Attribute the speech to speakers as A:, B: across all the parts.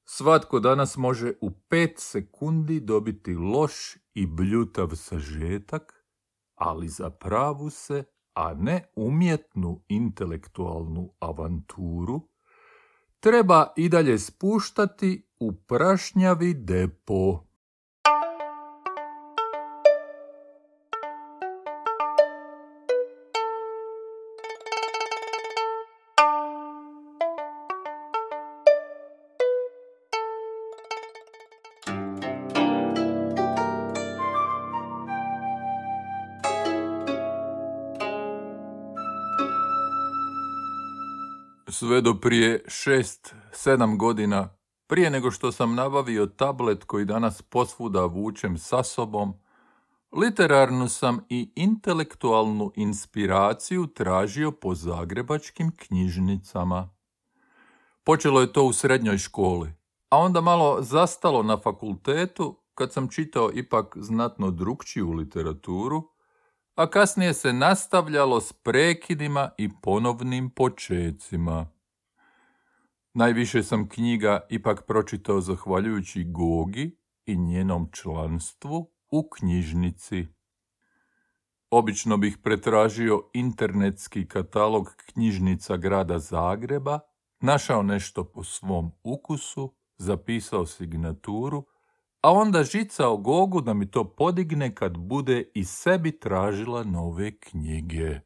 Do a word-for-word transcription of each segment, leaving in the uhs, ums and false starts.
A: Svatko danas može u pet sekundi dobiti loš i bljutav sažetak, ali za pravu se, a ne umjetnu intelektualnu avanturu, treba i dalje spuštati u prašnjavi depo. Sve do prije šest, sedam godina, prije nego što sam nabavio tablet koji danas posvuda vučem sa sobom, literarnu sam i intelektualnu inspiraciju tražio po zagrebačkim knjižnicama. Počelo je to u srednjoj školi, a onda malo zastalo na fakultetu kad sam čitao ipak znatno drukčiju literaturu, a kasnije se nastavljalo s prekidima i ponovnim počecima. Najviše sam knjiga ipak pročitao zahvaljujući Gogi i njenom članstvu u knjižnici. Obično bih pretražio internetski katalog knjižnica grada Zagreba, našao nešto po svom ukusu, zapisao signaturu, a onda žicao Gogu da mi to podigne kad bude i sebi tražila nove knjige.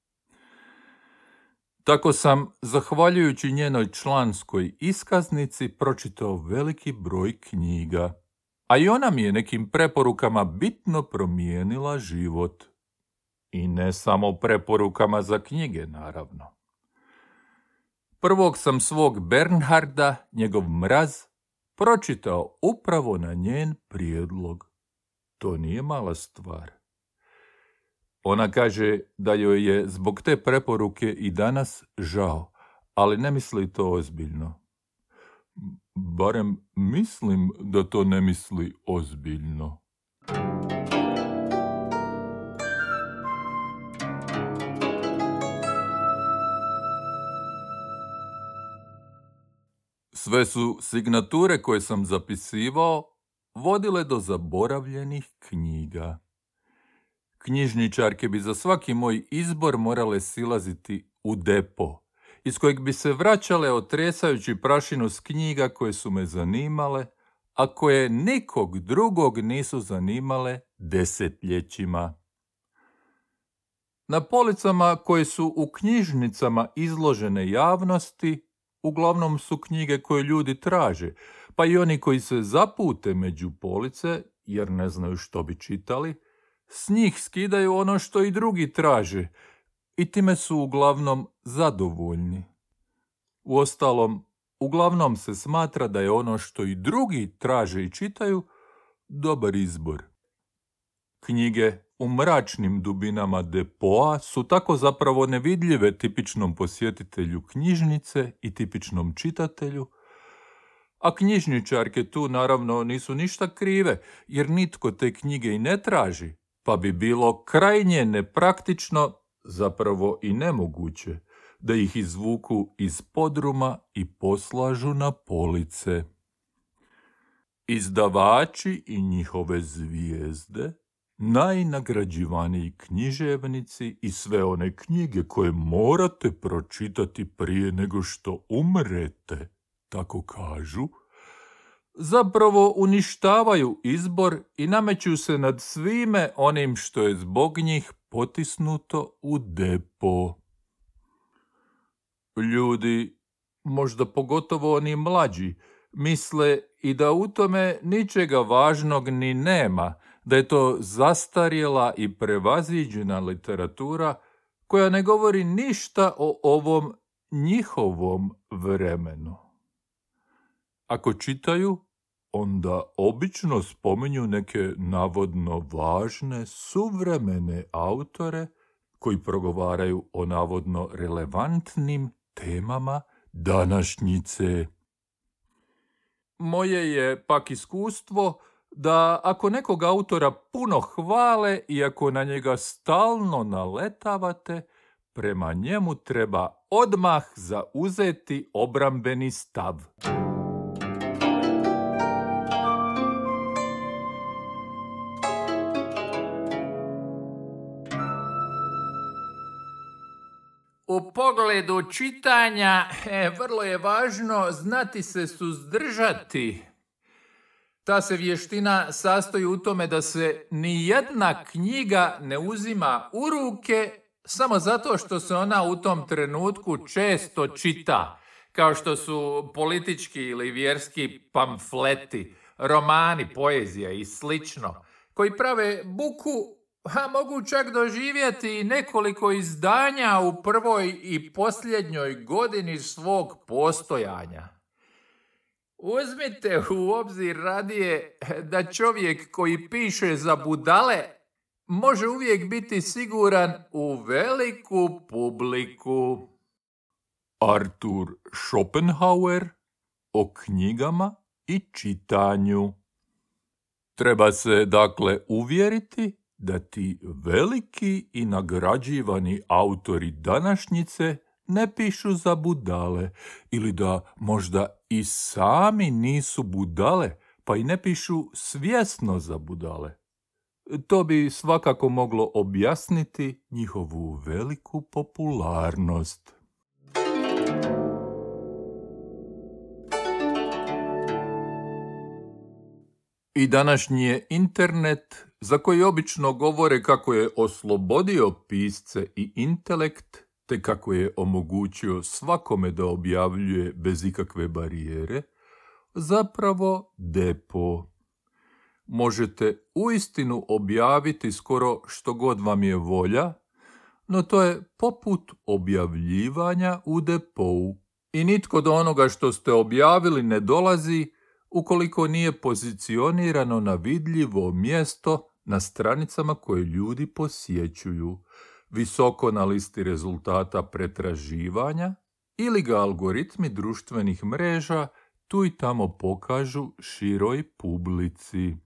A: Tako sam, zahvaljujući njenoj članskoj iskaznici, pročitao veliki broj knjiga, a i ona mi je nekim preporukama bitno promijenila život. I ne samo preporukama za knjige, naravno. Prvog sam svog Bernharda, njegov Mraz, pročitao upravo na njen prijedlog. To nije mala stvar. Ona kaže da joj je zbog te preporuke i danas žao, ali ne misli to ozbiljno. Barem mislim da to ne misli ozbiljno. Sve su signature koje sam zapisivao vodile do zaboravljenih knjiga. Knjižničarke bi za svaki moj izbor morale silaziti u depo, iz kojeg bi se vraćale otresajući prašinu s knjiga koje su me zanimale, a koje nikog drugog nisu zanimale desetljećima. Na policama koje su u knjižnicama izložene javnosti, uglavnom su knjige koje ljudi traže, pa i oni koji se zapute među police, jer ne znaju što bi čitali, s njih skidaju ono što i drugi traže i time su uglavnom zadovoljni. Uostalom, uglavnom se smatra da je ono što i drugi traže i čitaju dobar izbor. Knjige u mračnim dubinama depoa su tako zapravo nevidljive tipičnom posjetitelju knjižnice i tipičnom čitatelju, a knjižničarke tu naravno nisu ništa krive, jer nitko te knjige i ne traži, pa bi bilo krajnje nepraktično, zapravo i nemoguće, da ih izvuku iz podruma i poslažu na police. Izdavači i njihove zvijezde, najnagrađivaniji književnici i sve one knjige koje morate pročitati prije nego što umrete, tako kažu, zapravo uništavaju izbor i nameću se nad svime onim što je zbog njih potisnuto u depo. Ljudi, možda pogotovo oni mlađi, misle i da u tome ničega važnog ni nema, da je to zastarjela i prevaziđena literatura koja ne govori ništa o ovom njihovom vremenu. Ako čitaju, onda obično spominju neke navodno važne, suvremene autore koji progovaraju o navodno relevantnim temama današnjice. Moje je pak iskustvo da ako nekog autora puno hvale i ako na njega stalno naletavate, prema njemu treba odmah zauzeti obrambeni stav. pogledu čitanja e, vrlo je važno znati se suzdržati. Ta se vještina sastoji u tome da se ni jedna knjiga ne uzima u ruke samo zato što se ona u tom trenutku često čita, kao što su politički ili vjerski pamfleti, romani, poezija i slično, koji prave buku, a mogu čak doživjeti i nekoliko izdanja u prvoj i posljednjoj godini svog postojanja. Uzmite u obzir radije da čovjek koji piše za budale može uvijek biti siguran u veliku publiku. Arthur Schopenhauer o knjigama i čitanju. Treba se dakle uvjeriti da ti veliki i nagrađivani autori današnjice ne pišu za budale ili da možda i sami nisu budale pa i ne pišu svjesno za budale. To bi svakako moglo objasniti njihovu veliku popularnost. I današnji je internet, za koji obično govore kako je oslobodio pisce i intelekt, te kako je omogućio svakome da objavljuje bez ikakve barijere, zapravo depo. Možete uistinu objaviti skoro što god vam je volja, no to je poput objavljivanja u depou. I nitko do onoga što ste objavili ne dolazi ukoliko nije pozicionirano na vidljivo mjesto na stranicama koje ljudi posjećuju, visoko na listi rezultata pretraživanja ili ga algoritmi društvenih mreža tu i tamo pokažu široj publici.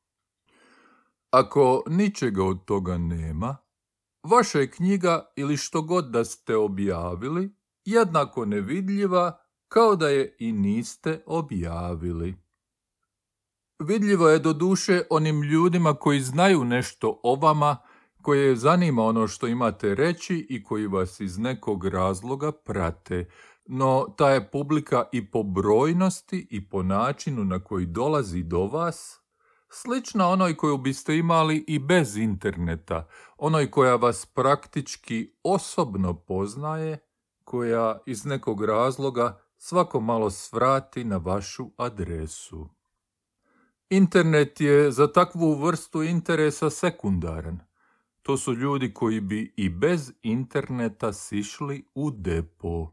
A: Ako ničega od toga nema, vaša je knjiga ili što god da ste objavili jednako nevidljiva kao da je i niste objavili. Vidljivo je doduše onim ljudima koji znaju nešto o vama, koje zanima ono što imate reći i koji vas iz nekog razloga prate, no ta je publika i po brojnosti i po načinu na koji dolazi do vas slična onoj koju biste imali i bez interneta, onoj koja vas praktički osobno poznaje, koja iz nekog razloga svako malo svrati na vašu adresu. Internet je za takvu vrstu interesa sekundaran. To su ljudi koji bi i bez interneta sišli u depo.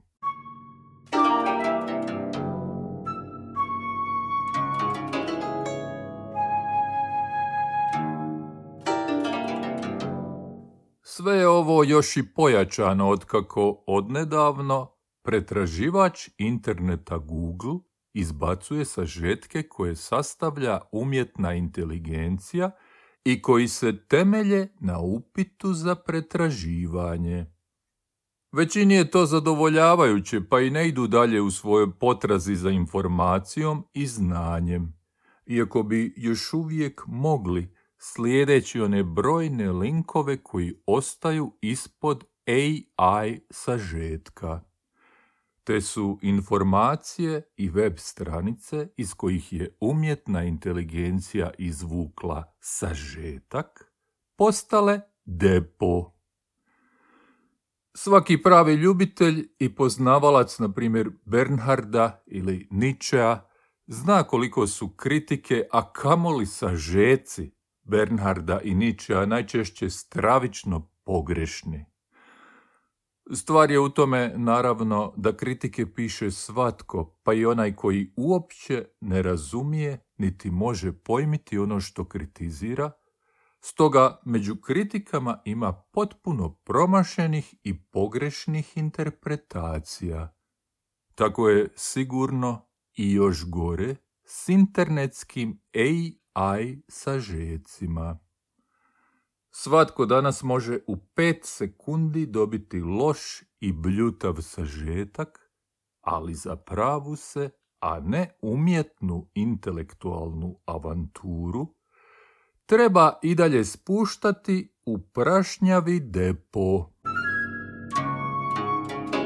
A: Sve je ovo još i pojačano otkako odnedavno pretraživač interneta Google izbacuje sažetke koje sastavlja umjetna inteligencija i koji se temelje na upitu za pretraživanje. Većini je to zadovoljavajuće, pa i ne idu dalje u svojoj potrazi za informacijom i znanjem, iako bi još uvijek mogli slijedeći one brojne linkove koji ostaju ispod A I sažetka. Te su informacije i web stranice iz kojih je umjetna inteligencija izvukla sažetak postale depo. Svaki pravi ljubitelj i poznavalac, na primjer Bernharda ili Nietzschea, zna koliko su kritike, a kamoli sažeci Bernharda i Nietzschea najčešće stravično pogrešni. Stvar je u tome, naravno, da kritike piše svatko, pa i onaj koji uopće ne razumije niti može pojmiti ono što kritizira, stoga među kritikama ima potpuno promašenih i pogrešnih interpretacija. Tako je sigurno i još gore s internetskim A I sažecima. Svatko danas može u pet sekundi dobiti loš i bljutav sažetak, ali za pravu se, a ne umjetnu intelektualnu avanturu, treba i dalje spuštati u prašnjavi depo.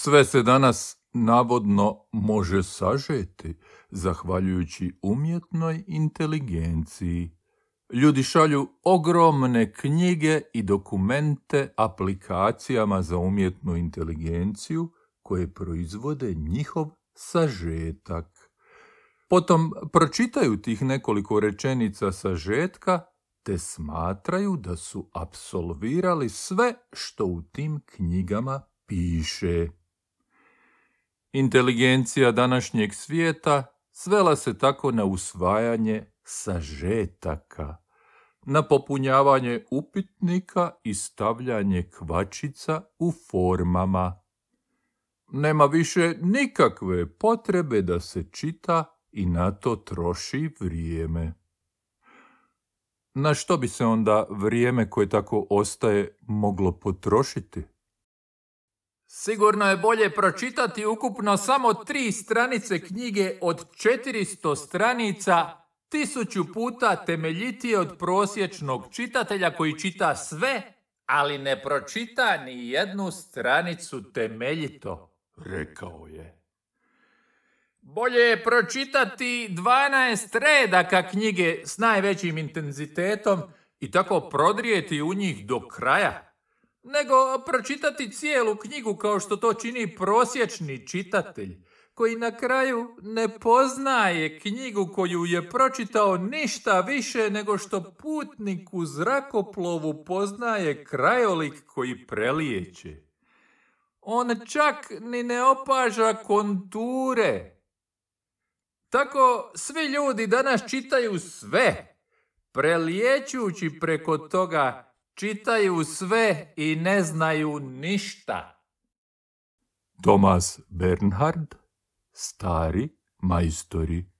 A: Sve se danas navodno može sažeti, zahvaljujući umjetnoj inteligenciji. Ljudi šalju ogromne knjige i dokumente aplikacijama za umjetnu inteligenciju koje proizvode njihov sažetak. Potom pročitaju tih nekoliko rečenica sažetka te smatraju da su apsolvirali sve što u tim knjigama piše. Inteligencija današnjeg svijeta svela se tako na usvajanje sažetaka, na popunjavanje upitnika i stavljanje kvačica u formama. Nema više nikakve potrebe da se čita i na to troši vrijeme. Na što bi se onda vrijeme koje tako ostaje moglo potrošiti?
B: Sigurno je bolje pročitati ukupno samo tri stranice knjige od četiristo stranica, tisuću puta temeljitije od prosječnog čitatelja koji čita sve, ali ne pročita ni jednu stranicu temeljito, rekao je. Bolje je pročitati dvanaest redaka knjige s najvećim intenzitetom i tako prodrijeti u njih do kraja, nego pročitati cijelu knjigu kao što to čini prosječni čitatelj, koji na kraju ne poznaje knjigu koju je pročitao ništa više nego što putnik u zrakoplovu poznaje krajolik koji prelijeće. On čak ni ne opaža konture. Tako svi ljudi danas čitaju sve, prelijećući preko toga, čitaju sve i ne znaju ništa.
A: Thomas Bernhard, Stari majstori.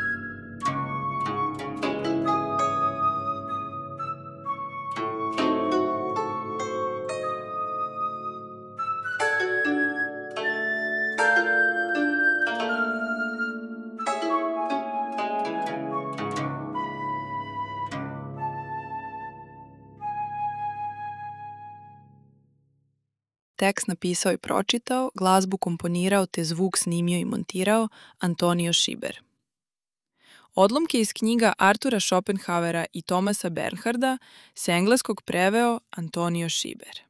C: Tekst napisao i pročitao, glazbu komponirao te zvuk snimio i montirao Antonio Šiber. Odlomke iz knjiga Artura Schopenhauera i Thomasa Bernharda s engleskog preveo Antonio Šiber.